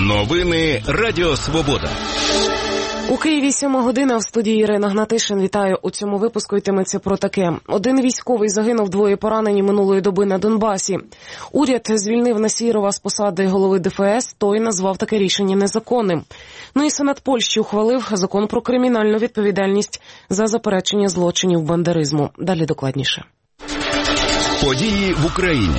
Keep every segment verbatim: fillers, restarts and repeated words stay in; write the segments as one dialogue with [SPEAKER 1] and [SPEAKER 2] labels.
[SPEAKER 1] Новини Радіо Свобода.
[SPEAKER 2] У Києві сьома година, в студії Ірина Гнатишин. Вітаю. У цьому випуску йтиметься про таке. Один військовий загинув, двоє поранені минулої доби на Донбасі. Уряд звільнив Насірова з посади голови ДФС, той назвав таке рішення незаконним. Ну і Сенат Польщі ухвалив закон про кримінальну відповідальність за заперечення злочинів бандеризму. Далі докладніше.
[SPEAKER 1] Події в Україні.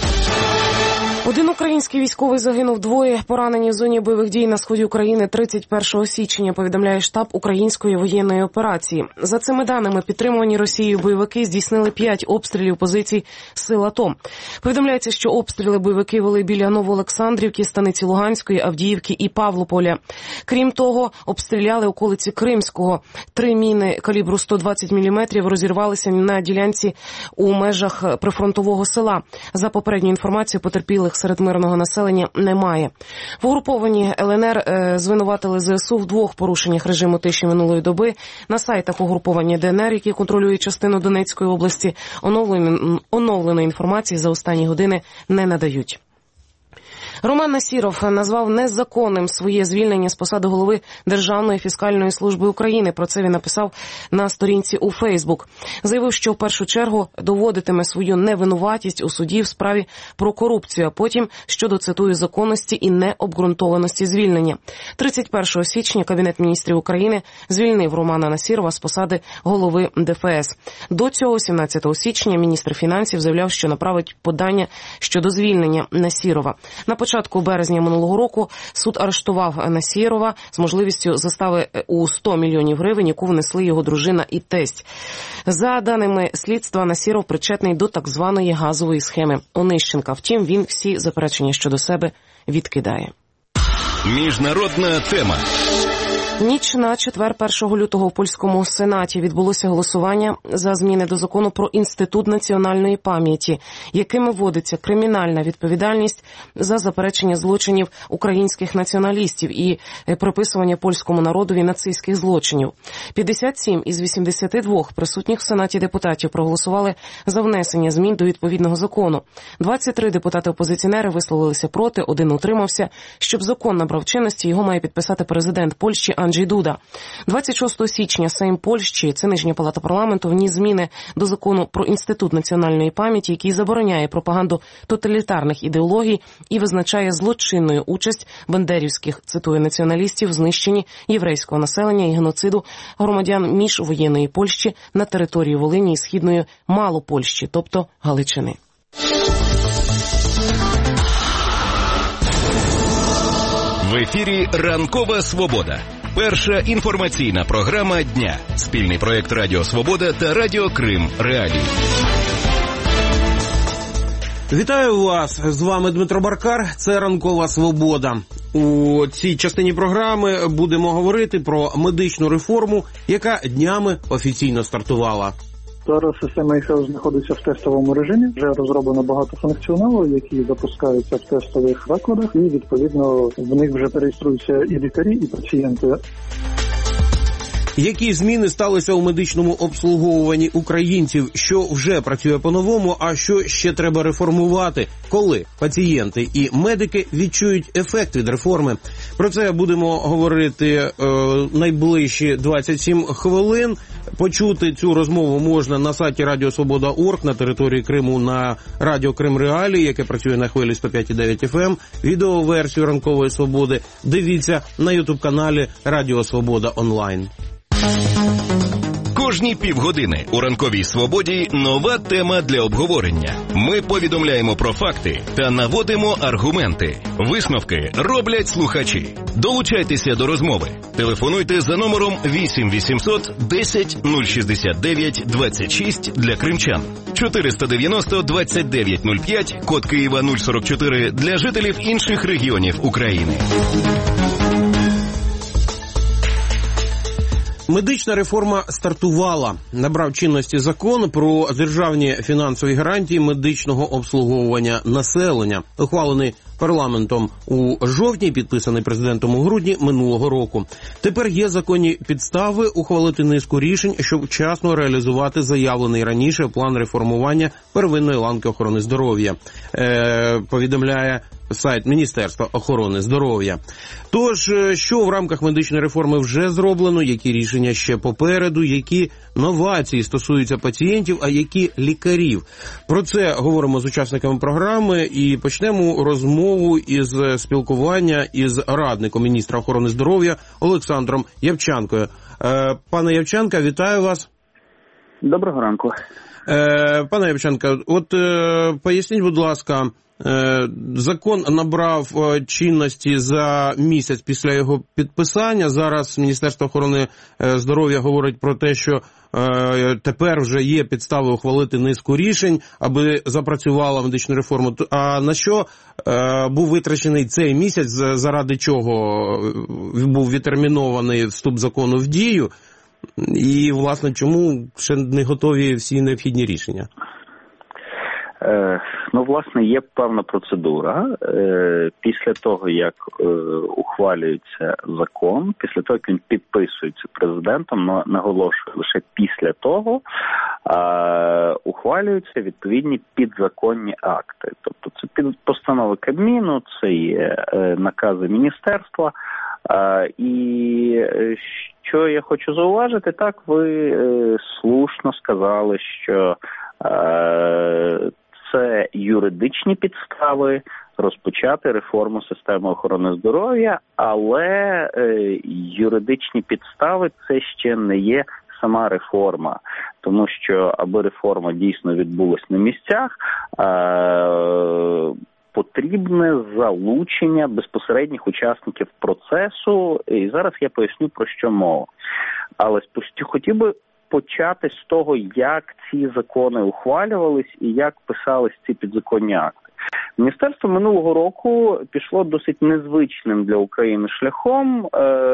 [SPEAKER 2] Один український військовий загинув, двоє поранені в зоні бойових дій на сході України тридцять першого січня, повідомляє штаб української воєнної операції. За цими даними, підтримувані Росією бойовики здійснили п'ять обстрілів позицій сил АТО. Повідомляється, що обстріли бойовики вели біля Новоолександрівки, Станиці Луганської, Авдіївки і Павлополя. Крім того, обстріляли околиці Кримського. Три міни калібру сто двадцять міліметрів розірвалися на ділянці у межах прифронтового села. За попередньою інформацією, потерпілих серед мирного населення немає. В угрупованні ЛНР е, звинуватили ЗСУ в двох порушеннях режиму тиші минулої доби. На сайтах угруповання ДНР, які контролюють частину Донецької області, оновлені, оновленої інформації за останні години не надають. Роман Насіров назвав незаконним своє звільнення з посади голови Державної фіскальної служби України. Про це він написав на сторінці у Фейсбук. Заявив, що в першу чергу доводитиме свою невинуватість у суді в справі про корупцію, а потім щодо, цитую, законності і необґрунтованості звільнення. тридцять першого січня Кабінет міністрів України звільнив Романа Насірова з посади голови ДФС. До цього, сімнадцятого січня, міністр фінансів заявляв, що направить подання щодо звільнення Насірова. На початку березня минулого року суд арештував Насірова з можливістю застави у сто мільйонів гривень, яку внесли його дружина і тесть. За даними слідства, Насіров причетний до так званої газової схеми Онищенка. Втім, він всі заперечення щодо себе відкидає.
[SPEAKER 1] Міжнародна тема.
[SPEAKER 2] Ніч на четвер, першого лютого, в польському Сенаті відбулося голосування за зміни до закону про Інститут національної пам'яті, якими вводиться кримінальна відповідальність за заперечення злочинів українських націоналістів і приписування польському народові нацистських злочинів. п'ятдесят сім із вісімдесяти двох присутніх в Сенаті депутатів проголосували за внесення змін до відповідного закону. двадцять три депутати-опозиціонери висловилися проти, один утримався. Щоб закон набрав чинності, його має підписати президент Польщі Анджей Дуда. двадцять шостого січня Сейм Польщі, це нижня палата парламенту, вніс зміни до закону про Інститут національної пам'яті, який забороняє пропаганду тоталітарних ідеологій і визначає злочинною участь бандерівських, цитую, націоналістів в знищенні єврейського населення і геноциду громадян міжвоєнної Польщі на території Волині і Східної Малопольщі, тобто Галичини.
[SPEAKER 1] В ефірі «Ранкова Свобода». Перша інформаційна програма дня. Спільний проєкт Радіо Свобода та Радіо Крим Реалії.
[SPEAKER 3] Вітаю вас! З вами Дмитро Баркар. Це «Ранкова Свобода». У цій частині програми будемо говорити про медичну реформу, яка днями офіційно стартувала.
[SPEAKER 4] Зараз система e-health знаходиться в тестовому режимі. Вже розроблено багато функціоналу, які запускаються в тестових закладах, і, відповідно, в них вже реєструються і лікарі, і пацієнти.
[SPEAKER 3] Які зміни сталися у медичному обслуговуванні українців? Що вже працює по-новому, а що ще треба реформувати? Коли пацієнти і медики відчують ефект від реформи? Про це будемо говорити е, найближчі двадцять сім хвилин. Почути цю розмову можна на сайті Радіо Свобода точка орг, на території Криму на Радіо Крим Реалії, яке працює на хвилі сто п'ять і дев'ять еф ем, відеоверсію «Ранкової Свободи» дивіться на ютуб-каналі Радіо Свобода онлайн.
[SPEAKER 1] Кожні півгодини у «Ранковій Свободі» нова тема для обговорення. Ми повідомляємо про факти та наводимо аргументи. Висновки роблять слухачі. Долучайтеся до розмови. Телефонуйте за номером вісім вісімсот десять нуль шістдесят дев'ять двадцять шість для кримчан, чотириста дев'яносто двадцять дев'ять нуль п'ять, код Києва нуль сорок чотири для жителів інших регіонів України.
[SPEAKER 3] Медична реформа стартувала. Набрав чинності закон про державні фінансові гарантії медичного обслуговування населення, ухвалений парламентом у жовтні, підписаний президентом у грудні минулого року. Тепер є законні підстави ухвалити низку рішень, щоб вчасно реалізувати заявлений раніше план реформування первинної ланки охорони здоров'я, е, повідомляє сайт Міністерства охорони здоров'я. Тож, що в рамках медичної реформи вже зроблено, які рішення ще попереду, які новації стосуються пацієнтів, а які лікарів. Про це говоримо з учасниками програми і почнемо розмову із спілкування із радником міністра охорони здоров'я Олександром Явчанкою. Пане Явчанка, вітаю вас.
[SPEAKER 5] Доброго ранку.
[SPEAKER 3] Пане Явчанка, от поясніть, будь ласка, закон набрав чинності за місяць після його підписання. Зараз Міністерство охорони здоров'я говорить про те, що тепер вже є підстави ухвалити низку рішень, аби запрацювала медична реформа. А на що був витрачений цей місяць, заради чого був відтермінований вступ закону в дію? І, власне, чому ще не готові всі необхідні рішення?
[SPEAKER 5] Е, ну, власне, є певна процедура. Е, після того, як е, ухвалюється закон, після того, як він підписується президентом, но, наголошую, лише після того е, ухвалюються відповідні підзаконні акти. Тобто це під постанови Кабміну, це є е, накази міністерства. Е, і що я хочу зауважити, так, ви е, слушно сказали, що е, це юридичні підстави розпочати реформу системи охорони здоров'я, але е, юридичні підстави – це ще не є сама реформа. Тому що, аби реформа дійсно відбулась на місцях, е, потрібне залучення безпосередніх учасників процесу. І зараз я поясню, про що мова. Але хотів би почати з того, як ці закони ухвалювались і як писались ці підзаконні акти. Міністерство минулого року пішло досить незвичним для України шляхом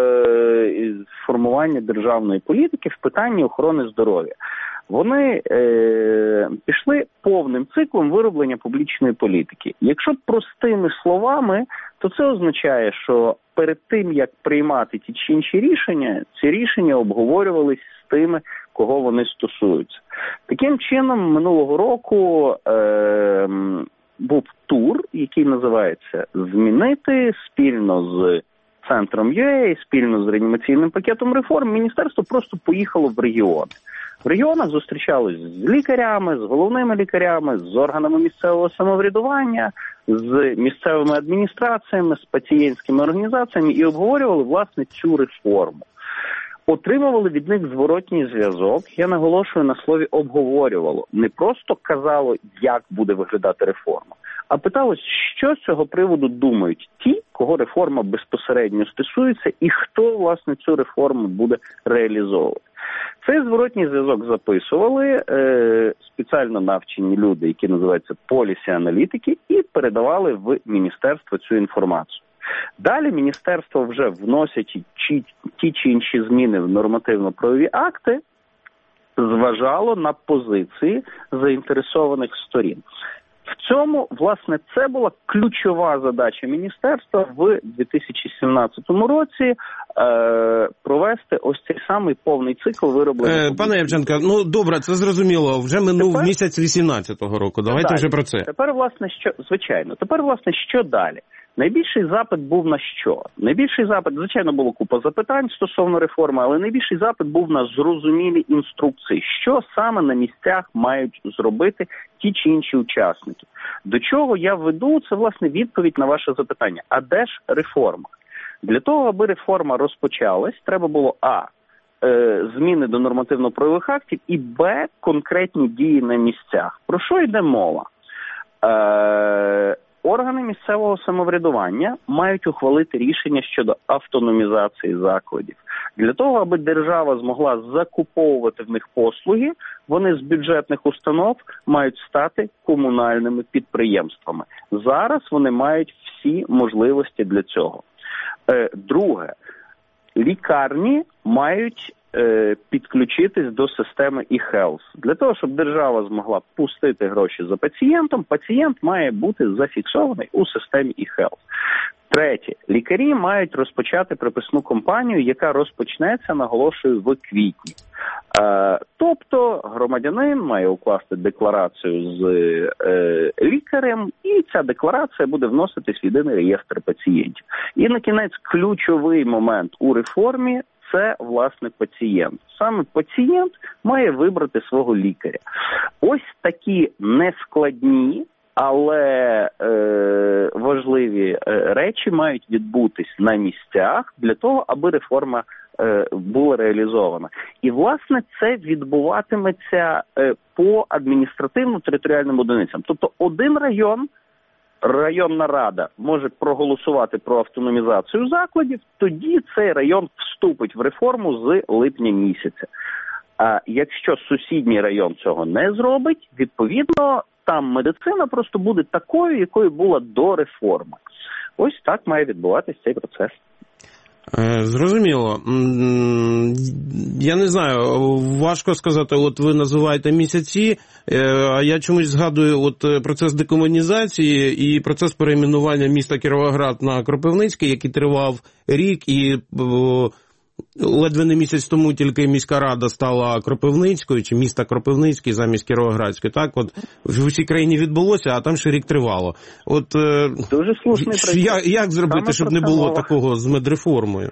[SPEAKER 5] е- формування державної політики в питанні охорони здоров'я. Вони е- пішли повним циклом вироблення публічної політики. Якщо простими словами, то це означає, що перед тим, як приймати ті чи інші рішення, ці рішення обговорювались з тими, кого вони стосуються. Таким чином, минулого року е- був тур, який називається «Змінити» спільно з центром ю ей, спільно з реанімаційним пакетом реформ. Міністерство просто поїхало в регіони. В регіонах зустрічались з лікарями, з головними лікарями, з органами місцевого самоврядування, з місцевими адміністраціями, з пацієнтськими організаціями і обговорювали, власне, цю реформу. Отримували від них зворотній зв'язок, я наголошую на слові «обговорювало». Не просто казало, як буде виглядати реформа, а питалось, що з цього приводу думають ті, кого реформа безпосередньо стосується, і хто, власне, цю реформу буде реалізовувати. Цей зворотній зв'язок записували е, спеціально навчені люди, які називаються полісі-аналітики, і передавали в міністерство цю інформацію. Далі міністерство вже вносять ті, ті чи інші зміни в нормативно-правові акти, зважало на позиції заінтересованих сторін. В цьому, власне, це була ключова задача міністерства в дві тисячі сімнадцятому році е, провести ось цей самий повний цикл вироблення.
[SPEAKER 3] Е, пане Явченко, ну добре, це зрозуміло. Вже минув
[SPEAKER 5] тепер,
[SPEAKER 3] місяць вісімнадцятого року. Давайте
[SPEAKER 5] далі.
[SPEAKER 3] вже про це.
[SPEAKER 5] Тепер, власне, що, звичайно, тепер, власне, що далі? Найбільший запит був на що? Найбільший запит, звичайно, було купа запитань стосовно реформи, але найбільший запит був на зрозумілі інструкції, що саме на місцях мають зробити ті чи інші учасники. До чого я веду, це, власне, відповідь на ваше запитання. А де ж реформа? Для того, аби реформа розпочалась, треба було а. зміни до нормативно-правових актів і б. конкретні дії на місцях. Про що йде мова? Е- Органи місцевого самоврядування мають ухвалити рішення щодо автономізації закладів. Для того, аби держава змогла закуповувати в них послуги, вони з бюджетних установ мають стати комунальними підприємствами. Зараз вони мають всі можливості для цього. Друге. Лікарні мають е, підключитись до системи e-health. Для того, щоб держава змогла пустити гроші за пацієнтом, пацієнт має бути зафіксований у системі e-health. Третє. Лікарі мають розпочати приписну кампанію, яка розпочнеться, наголошую, в квітні. Е, тобто громадянин має укласти декларацію з е, лікарем, і ця декларація буде вноситись в єдиний реєстр пацієнтів. І на кінець ключовий момент у реформі – це, власне, пацієнт. Саме пацієнт має вибрати свого лікаря. Ось такі нескладні, але е, важливі е, речі мають відбутись на місцях для того, аби реформа е, була реалізована. І, власне, це відбуватиметься е, по адміністративно-територіальним одиницям. Тобто один район, районна рада може проголосувати про автономізацію закладів, тоді цей район вступить в реформу з липня місяця. А якщо сусідній район цього не зробить, відповідно, там медицина просто буде такою, якою була до реформи. Ось так має відбуватися цей процес.
[SPEAKER 3] Зрозуміло. Я не знаю, важко сказати, от ви називаєте місяці, а я чомусь згадую от процес декомунізації і процес перейменування міста Кіровоград на Кропивницький, який тривав рік, і ледве не місяць тому тільки міська рада стала Кропивницькою, чи міста Кропивницький замість Кіровоградської. Так, от в усій країні відбулося, а там ще рік тривало. От
[SPEAKER 5] дуже слушний
[SPEAKER 3] як, як зробити, Саме щоб не було мова. Такого з медреформою?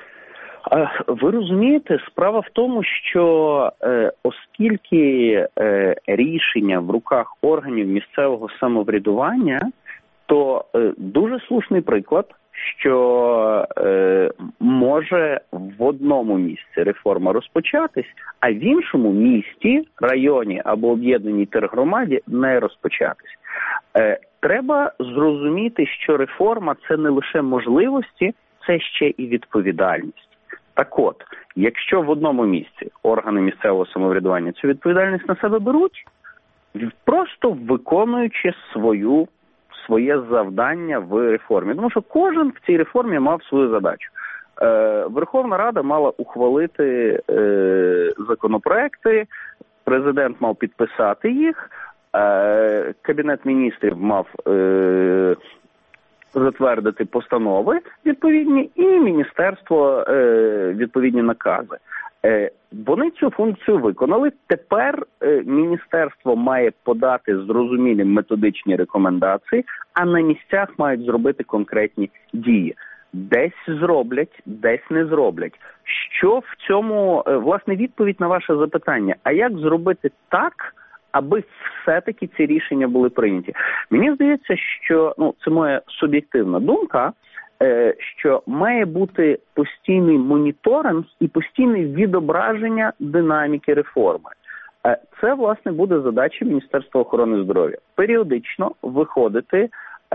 [SPEAKER 5] Ви розумієте, справа в тому, що е, оскільки е, рішення в руках органів місцевого самоврядування, то е, дуже слушний приклад, що е, може в одному місці реформа розпочатись, а в іншому місті, районі або об'єднаній тергромаді не розпочатись. Е, треба зрозуміти, що реформа – це не лише можливості, це ще і відповідальність. Так от, якщо в одному місці органи місцевого самоврядування цю відповідальність на себе беруть, просто виконуючи свою своє завдання в реформі. Тому що кожен в цій реформі мав свою задачу. Е, Верховна Рада мала ухвалити е, законопроекти, президент мав підписати їх, е, Кабінет міністрів мав е, затвердити постанови відповідні і міністерство е, відповідні накази. Е, Вони цю функцію виконали. Тепер е, міністерство має подати зрозумілі методичні рекомендації, а на місцях мають зробити конкретні дії. Десь зроблять, десь не зроблять. Що в цьому, е, власне, відповідь на ваше запитання? А як зробити так, аби все-таки ці рішення були прийняті? Мені здається, що, ну, це моя суб'єктивна думка, що має бути постійний моніторинг і постійне відображення динаміки реформи. Це, власне, буде задача Міністерства охорони здоров'я. Періодично виходити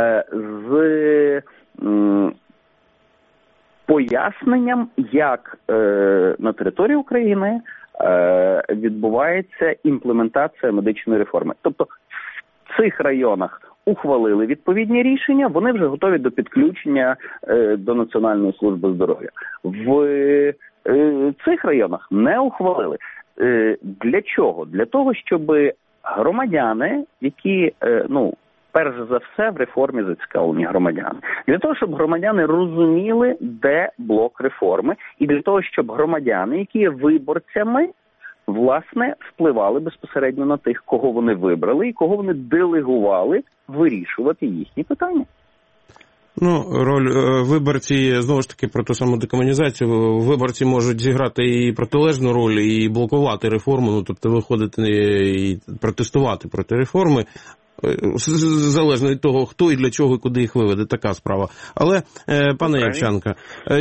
[SPEAKER 5] з поясненням, як на території України відбувається імплементація медичної реформи. Тобто в цих районах ухвалили відповідні рішення, вони вже готові до підключення е, до Національної служби здоров'я. В е, цих районах не ухвалили. Е, для чого? Для того, щоб громадяни, які, е, ну, перш за все в реформі зацікавлені громадяни, для того, щоб громадяни розуміли, де блок реформи, і для того, щоб громадяни, які є виборцями, власне, впливали безпосередньо на тих, кого вони вибрали і кого вони делегували вирішувати їхні питання.
[SPEAKER 3] Ну, роль виборці, знову ж таки, про ту саму декомунізацію, виборці можуть зіграти і протилежну роль, і блокувати реформу, ну, тобто виходити і протестувати проти реформи, залежно від того, хто і для чого, і куди їх виведе, така справа. Але, пане okay. Явченко,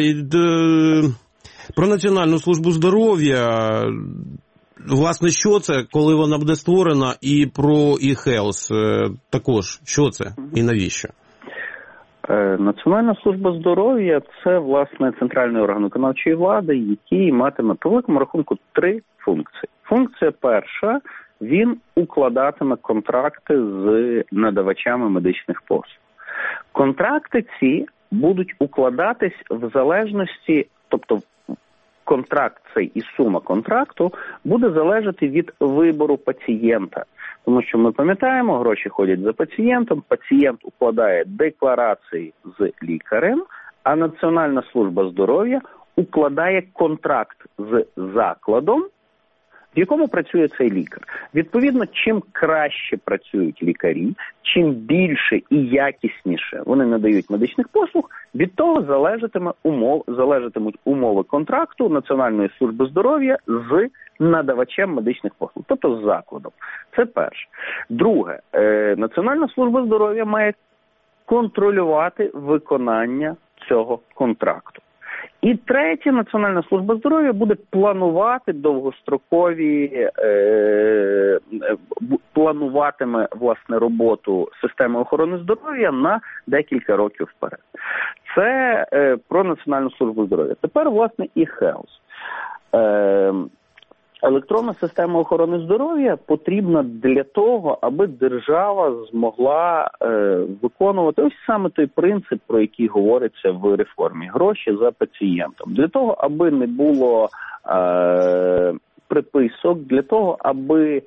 [SPEAKER 3] про Національну службу здоров'я, власне, що це, коли вона буде створена, і про e-health також, що це і навіщо?
[SPEAKER 5] Національна служба здоров'я – це, власне, центральний орган виконавчої влади, який матиме, по великому рахунку, три функції. Функція перша – він укладатиме контракти з надавачами медичних послуг. Контракти ці будуть укладатись в залежності, тобто контракт – цей і сума контракту буде залежати від вибору пацієнта. Тому що ми пам'ятаємо, гроші ходять за пацієнтом, пацієнт укладає декларації з лікарем, а Національна служба здоров'я укладає контракт з закладом, в якому працює цей лікар. Відповідно, чим краще працюють лікарі, чим більше і якісніше вони надають медичних послуг, від того залежатиме умов, залежатимуть умови контракту Національної служби здоров'я з надавачем медичних послуг, тобто з закладом. Це перше. Друге, Національна служба здоров'я має контролювати виконання цього контракту. І третє, Національна служба здоров'я буде планувати довгострокові, е, плануватиме, власне, роботу системи охорони здоров'я на декілька років вперед. Це е, про Національну службу здоров'я. Тепер, власне, e-health. Е, Електронна система охорони здоров'я потрібна для того, аби держава змогла е, виконувати ось саме той принцип, про який говориться в реформі. Гроші за пацієнтом. Для того, аби не було е, приписок, для того, аби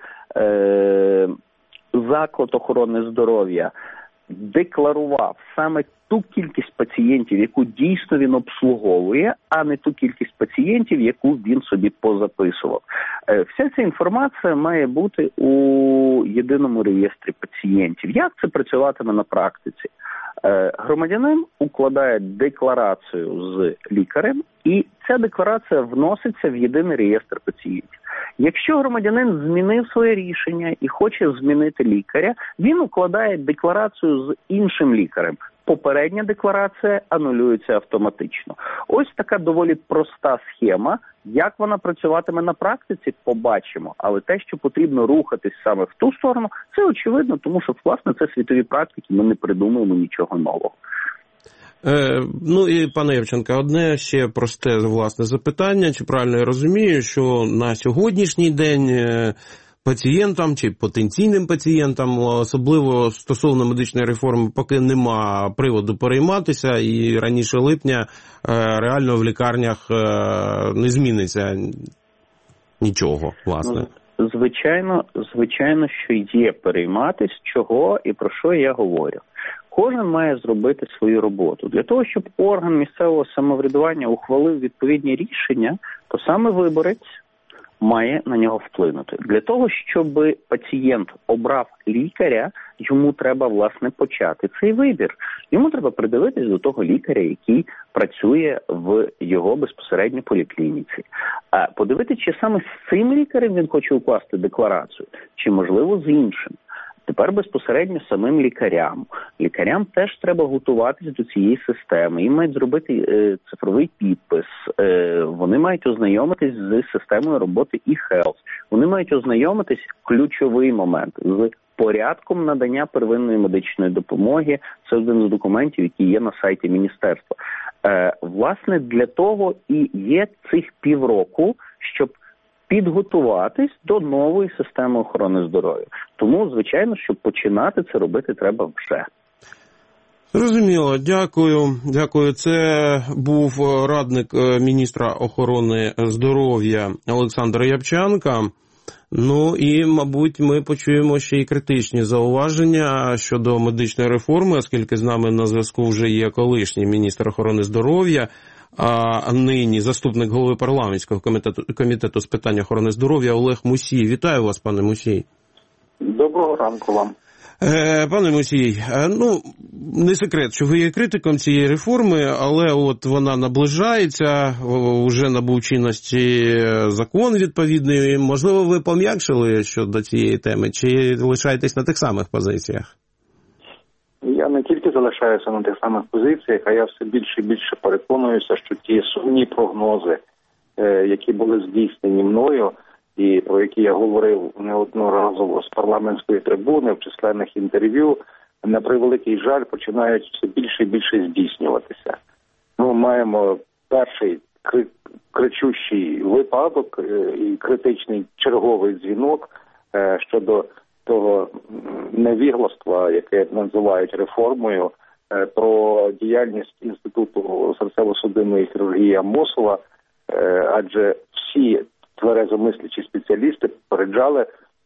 [SPEAKER 5] е, заклад охорони здоров'я декларував саме ту кількість пацієнтів, яку дійсно він обслуговує, а не ту кількість пацієнтів, яку він собі позаписував. Вся ця інформація має бути у єдиному реєстрі пацієнтів. Як це працюватиме на практиці? Громадянин укладає декларацію з лікарем, і ця декларація вноситься в єдиний реєстр пацієнтів. Якщо громадянин змінив своє рішення і хоче змінити лікаря, він укладає декларацію з іншим лікарем. Попередня декларація анулюється автоматично. Ось така доволі проста схема. Як вона працюватиме на практиці, побачимо. Але те, що потрібно рухатись саме в ту сторону, це очевидно, тому що, власне, це світові практики, ми не придумуємо нічого нового.
[SPEAKER 3] Е, ну і, пане Євченко, одне ще просте, власне, запитання. Чи правильно я розумію, що на сьогоднішній день пацієнтам чи потенційним пацієнтам, особливо стосовно медичної реформи, поки нема приводу перейматися, і раніше липня реально в лікарнях не зміниться нічого, власне?
[SPEAKER 5] Звичайно, звичайно, що є перейматись, чого і про що я говорю. Кожен має зробити свою роботу. Для того, щоб орган місцевого самоврядування ухвалив відповідні рішення, то саме виборець має на нього вплинути. Для того, щоб пацієнт обрав лікаря, йому треба, власне, почати цей вибір. Йому треба придивитись до того лікаря, який працює в його безпосередньо поліклініці. А подивитися, чи саме з цим лікарем він хоче укласти декларацію, чи, можливо, з іншим. Тепер безпосередньо самим лікарям. Лікарям теж треба готуватись до цієї системи. Їм мають зробити е, цифровий підпис. Е, вони мають ознайомитись з системою роботи e-health. Вони мають ознайомитись, ключовий момент, з порядком надання первинної медичної допомоги. Це один з документів, які є на сайті міністерства. Е, власне, для того і є цих півроку, щоб підготуватись до нової системи охорони здоров'я. Тому, звичайно, щоб починати це робити, треба вже.
[SPEAKER 3] Зрозуміло, дякую. Дякую. Це був радник міністра охорони здоров'я Олександр Япчанка. Ну і, мабуть, ми почуємо ще й критичні зауваження щодо медичної реформи, оскільки з нами на зв'язку вже є колишній міністр охорони здоров'я, а нині заступник голови парламентського комітету, комітету з питань охорони здоров'я Олег Мусій. Вітаю вас, пане Мусій.
[SPEAKER 6] Доброго ранку вам.
[SPEAKER 3] Е, пане Мусій, ну, не секрет, що ви є критиком цієї реформи, але от вона наближається, вже набув чинності закон відповідний. Можливо, ви пом'якшили щодо цієї теми, чи лишаєтесь на тих самих позиціях?
[SPEAKER 6] Я не тільки залишаюся на тих самих позиціях, а я все більше і більше переконуюся, що ті сумні прогнози, які були здійснені мною, і про які я говорив неодноразово з парламентської трибуни, в численних інтерв'ю, на превеликий жаль, починають все більше і більше здійснюватися. Ми маємо перший кри- кричущий випадок і критичний черговий дзвінок щодо того невігластва, яке називають реформою, про діяльність Інституту серцево-судинної хірургії Амосова, адже всі тверезомислячі спеціалісти попереджали,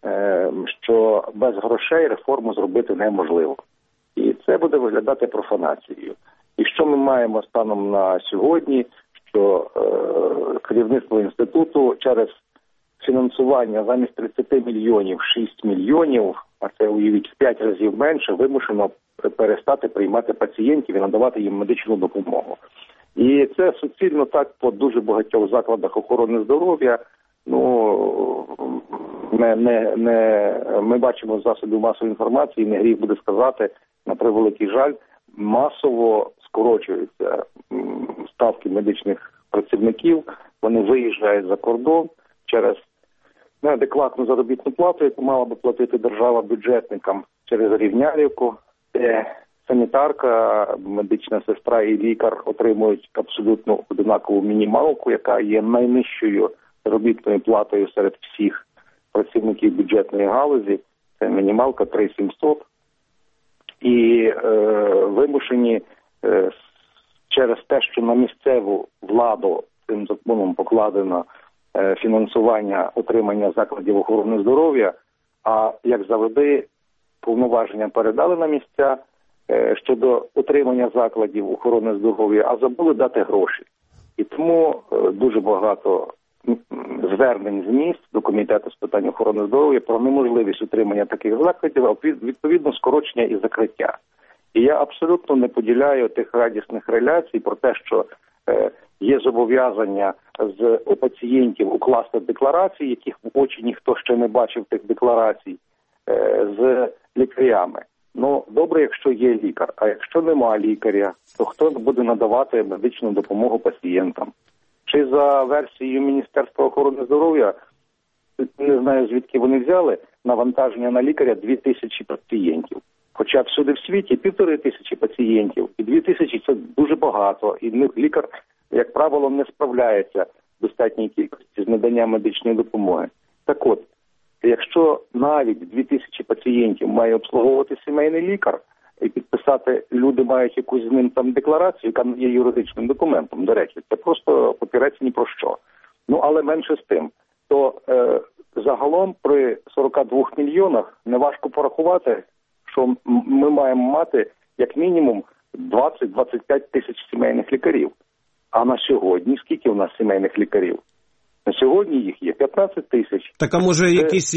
[SPEAKER 6] що без грошей реформу зробити неможливо. І це буде виглядати профанацією. І що ми маємо станом на сьогодні, що е, керівництво інституту через фінансування замість тридцять мільйонів, шість мільйонів, а це, уявіть, в п'ять разів менше, вимушено перестати приймати пацієнтів і надавати їм медичну допомогу. І це суцільно так по дуже багатьох закладах охорони здоров'я. Ну, не, не, не, ми бачимо з засобів масової інформації, не гріх буде сказати, на превеликий жаль, масово скорочуються ставки медичних працівників, вони виїжджають за кордон через неадекватну заробітну плату, яку мала би платити держава бюджетникам, через рівнялівку, де санітарка, медична сестра і лікар отримують абсолютно однакову мінімалку, яка є найнижчою заробітною платою серед всіх працівників бюджетної галузі. Це мінімалка три тисячі сімсот. І е, вимушені е, через те, що на місцеву владу цим законом покладено е, фінансування отримання закладів охорони здоров'я, а, як завжди, повноваження передали на місця е, щодо отримання закладів охорони здоров'я, а забули дати гроші. І тому е, дуже багато звернень з місць до Комітету з питань охорони здоров'я про неможливість утримання таких закладів, а відповідно скорочення і закриття. І я абсолютно не поділяю тих радісних реляцій про те, що е, є зобов'язання з у пацієнтів укласти декларації, яких в очі ніхто ще не бачив тих декларацій, е, з лікарями. Ну, добре, якщо є лікар, а якщо нема лікаря, то хто буде надавати медичну допомогу пацієнтам? Чи за версією Міністерства охорони здоров'я, не знаю звідки вони взяли, навантаження на лікаря дві тисячі пацієнтів. Хоча всюди в світі півтори тисячі пацієнтів, і дві тисячі – це дуже багато, і лікар, як правило, не справляється в достатній кількості з наданням медичної допомоги. Так от, якщо навіть дві тисячі пацієнтів має обслуговувати сімейний лікар, і підписати люди мають якусь з ним там декларацію, яка не є юридичним документом, до речі, це просто папірець ні про що. Ну, але менше з тим, то е, загалом при сорок два мільйонах неважко порахувати, що ми маємо мати як мінімум двадцять - двадцять п'ять тисяч сімейних лікарів. А на сьогодні скільки у нас сімейних лікарів? На сьогодні їх є п'ятнадцять тисяч.
[SPEAKER 3] Так, а може
[SPEAKER 6] Це...
[SPEAKER 3] якісь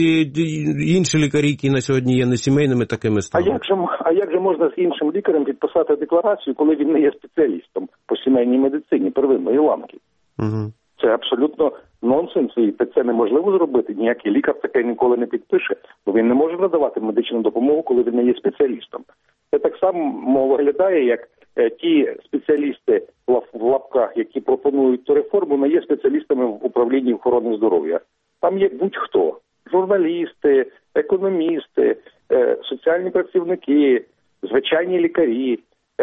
[SPEAKER 3] інші лікарі, які на сьогодні є не сімейними, такими стануть?
[SPEAKER 6] А як же, а як же можна з іншим лікарем підписати декларацію, коли він не є спеціалістом по сімейній медицині первинної ланки?
[SPEAKER 3] Угу.
[SPEAKER 6] Це абсолютно нонсенс, і це неможливо зробити. Ніякий лікар таке ніколи не підпише, бо він не може надавати медичну допомогу, коли він не є спеціалістом. Це так само виглядає, як е, ті спеціалісти в лапках, які пропонують цю реформу, не є спеціалістами в управлінні охорони здоров'я. Там є будь-хто. Журналісти, економісти, е, соціальні працівники, звичайні лікарі,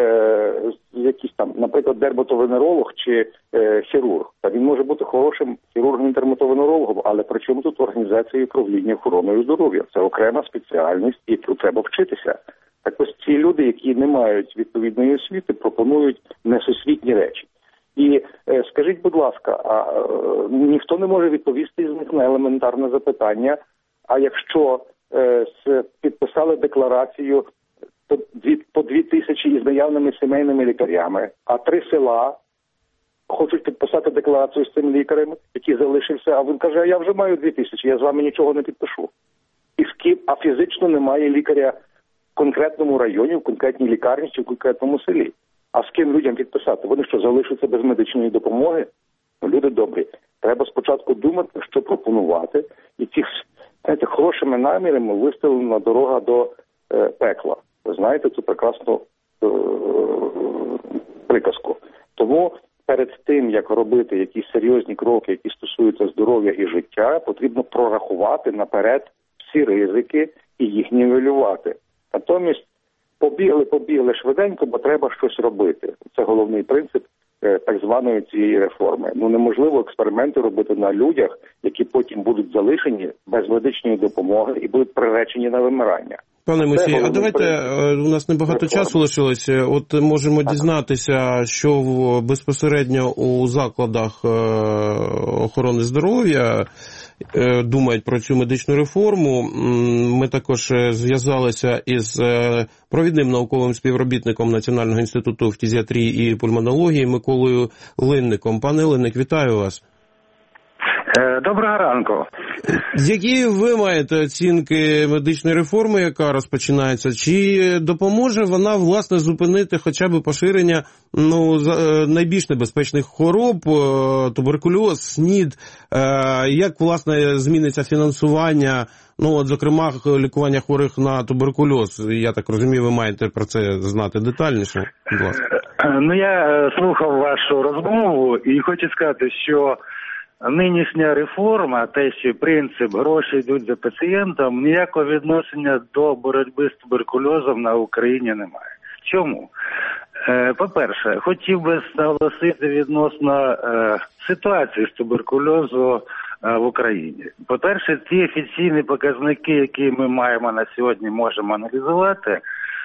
[SPEAKER 6] е, якісь там, наприклад, дерматовенеролог чи е, хірург. Та він може бути хорошим хірургом і дерматовенерологом, але при чому тут організація управління охороною здоров'я? Це окрема спеціальність, і треба вчитися. Так ось ці люди, які не мають відповідної освіти, пропонують несусвітні речі. І е, скажіть, будь ласка, а е, ніхто не може відповісти з них на елементарне запитання, а якщо е, с, підписали декларацію по дві, по дві тисячі із наявними сімейними лікарями, а три села хочуть підписати декларацію з цим лікарем, який залишився, а він каже, а я вже маю дві тисячі, я з вами нічого не підпишу. І в Київ, а фізично немає лікаря в конкретному районі, в конкретній лікарні чи в конкретному селі. А з ким людям підписати? Вони що, залишаться без медичної допомоги? Ну, люди добрі. Треба спочатку думати, що пропонувати. І цих, знаєте, хорошими намірами виставлена дорога до е, пекла. Ви знаєте цю прекрасну е, приказку. Тому перед тим, як робити якісь серйозні кроки, які стосуються здоров'я і життя, потрібно прорахувати наперед всі ризики і їх нівелювати. Натомість побігли-побігли швиденько, бо треба щось робити. Це головний принцип е, так званої цієї реформи. Ну, неможливо експерименти робити на людях, які потім будуть залишені без медичної допомоги і будуть приречені на вимирання.
[SPEAKER 3] Пане Мусій, а давайте, у нас небагато часу лишилось, от можемо дізнатися, що безпосередньо у закладах охорони здоров'я думають про цю медичну реформу. Ми також зв'язалися із провідним науковим співробітником Національного інституту фтизіатрії і пульмонології Миколою Линником. Пане Линник, вітаю вас.
[SPEAKER 7] Доброго ранку.
[SPEAKER 3] Які ви маєте оцінки медичної реформи, яка розпочинається? Чи допоможе вона, власне, зупинити хоча б поширення ну, найбільш небезпечних хвороб, туберкульоз, СНІД? Як, власне, зміниться фінансування, ну, от, зокрема, лікування хворих на туберкульоз? Я так розумію, ви маєте про це знати детальніше. Будь ласка.
[SPEAKER 7] Ну, я слухав вашу розмову і хочу сказати, що нинішня реформа, те, що принцип гроші йдуть за пацієнтом, ніякого відношення до боротьби з туберкульозом на Україні немає. Чому? Е, по-перше, хотів би наголосити відносно е, ситуації з туберкульозу е, в Україні. По-перше, ті офіційні показники, які ми маємо на сьогодні, можемо аналізувати,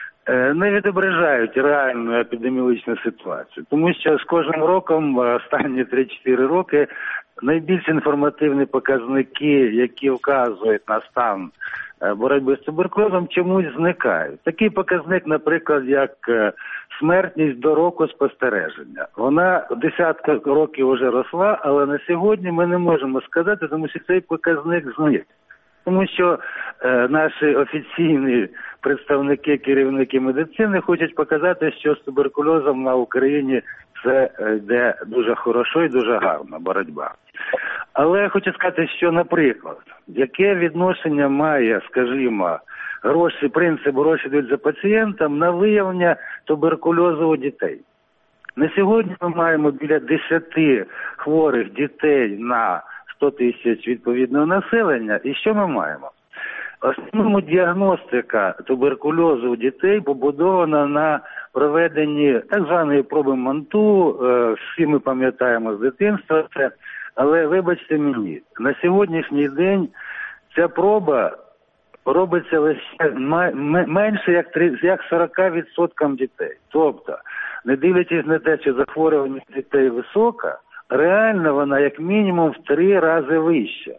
[SPEAKER 7] е, не відображають реальну епідеміологічну ситуацію. Тому що з кожним роком, останні три-чотири роки, найбільш інформативні показники, які вказують на стан боротьби з туберкульозом, чомусь зникають. Такий показник, наприклад, як смертність до року спостереження. Вона десятка років вже росла, але на сьогодні ми не можемо сказати, тому що цей показник зник. Тому що е, наші офіційні представники, керівники медицини хочуть показати, що з туберкульозом на Україні все йде дуже хорошо і дуже гарна боротьба. Але я хочу сказати, що, наприклад, яке відношення має, скажімо, гроші, принцип гроші йдуть за пацієнтом на виявлення туберкульозу у дітей. На сьогодні ми маємо біля десяти хворих дітей на сто тисяч відповідного населення. І що ми маємо? В основному діагностика туберкульозу у дітей побудована на проведенні так званої проби Манту. Всі ми пам'ятаємо з дитинства це. Але вибачте мені, на сьогоднішній день ця проба робиться лише менше як, як сорок відсотків дітей. Тобто, не дивлячись на те, що захворюваність дітей висока, реально вона як мінімум в три рази вища.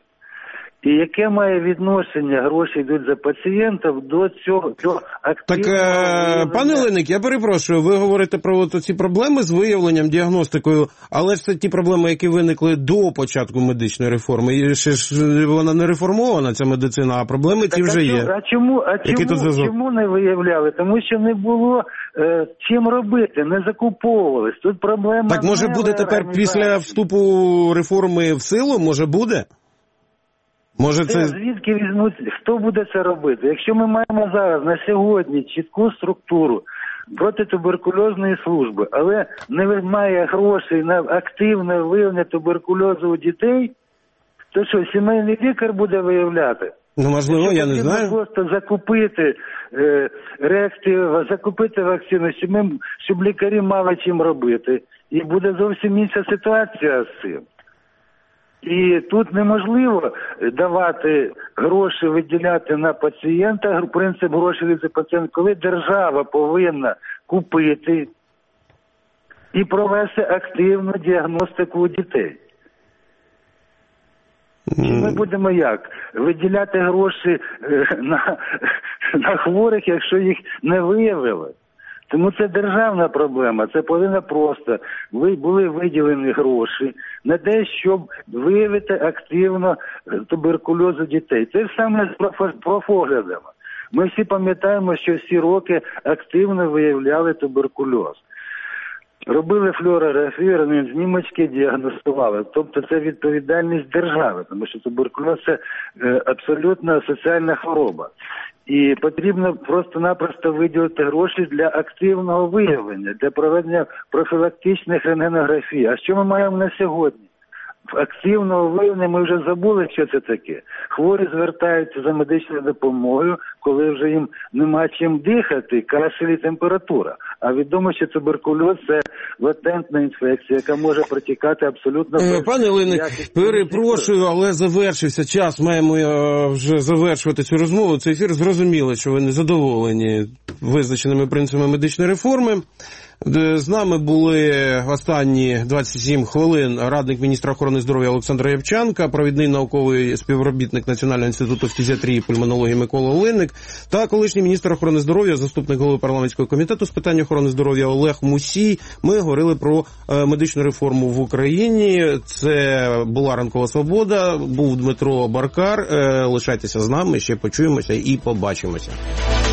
[SPEAKER 7] І яке має відношення гроші йдуть за пацієнтів до цього до активного...
[SPEAKER 3] Так, е, пане Линник, я перепрошую, ви говорите про от ці проблеми з виявленням, діагностикою, але ж це ті проблеми, які виникли до початку медичної реформи. І ще ж вона не реформована, ця медицина, а проблеми ті вже є.
[SPEAKER 7] А чому, а чому, чому не виявляли? Тому що не було е, чим робити, не закуповувались. Тут проблема...
[SPEAKER 3] Так може буде тепер після вступу реформи в силу, може буде? Може це...
[SPEAKER 7] Звідки візьмуть, хто буде це робити? Якщо ми маємо зараз на сьогодні чітку структуру протитуберкульозної служби, але немає грошей на активне виявлення туберкульозу у дітей, то що, сімейний лікар буде виявляти?
[SPEAKER 3] Ну, можливо, я не знаю.
[SPEAKER 7] Просто закупити е, реактив, закупити вакцину, щоб, ми, щоб лікарі мали чим робити. І буде зовсім інша ситуація з цим. І тут неможливо давати гроші, виділяти на пацієнта, принцип гроші за пацієнта, коли держава повинна купити і провести активну діагностику у дітей. І ми будемо як? Виділяти гроші на, на хворих, якщо їх не виявили. Тому це державна проблема, це повинно просто були виділені гроші на те, щоб виявити активно туберкульоз у дітей. Це ж саме з профоглядами. Ми всі пам'ятаємо, що всі роки активно виявляли туберкульоз. Робили флюорографію, знімочки діагностували. Тобто це відповідальність держави, тому що туберкульоз – це абсолютно соціальна хвороба. І потрібно просто-напросто виділити гроші для активного виявлення, для проведення профілактичних рентгенографій. А що ми маємо на сьогодні? Активного виявлення ми вже забули, що це таке. Хворі звертаються за медичною допомогою, коли вже їм нема чим дихати, кашель і температура. А відомо, що туберкульоз – це латентна інфекція, яка може протікати абсолютно без...
[SPEAKER 3] Пане Линик, перепрошую, але завершився час. Маємо вже завершувати цю розмову. Цей ефір. Зрозуміло, що ви не задоволені визначеними принципами медичної реформи. З нами були останні двадцять сім хвилин радник міністра охорони здоров'я Олександр Рябчанка, провідний науковий співробітник Національного інституту фтизіатрії і пульмонології Микола Линик та колишній міністр охорони здоров'я, заступник голови парламентського комітету з питань охорони здоров'я Олег Мусій. Ми говорили про медичну реформу в Україні. Це була Ранкова Свобода, був Дмитро Баркар. Лишайтеся з нами, ще почуємося і побачимося.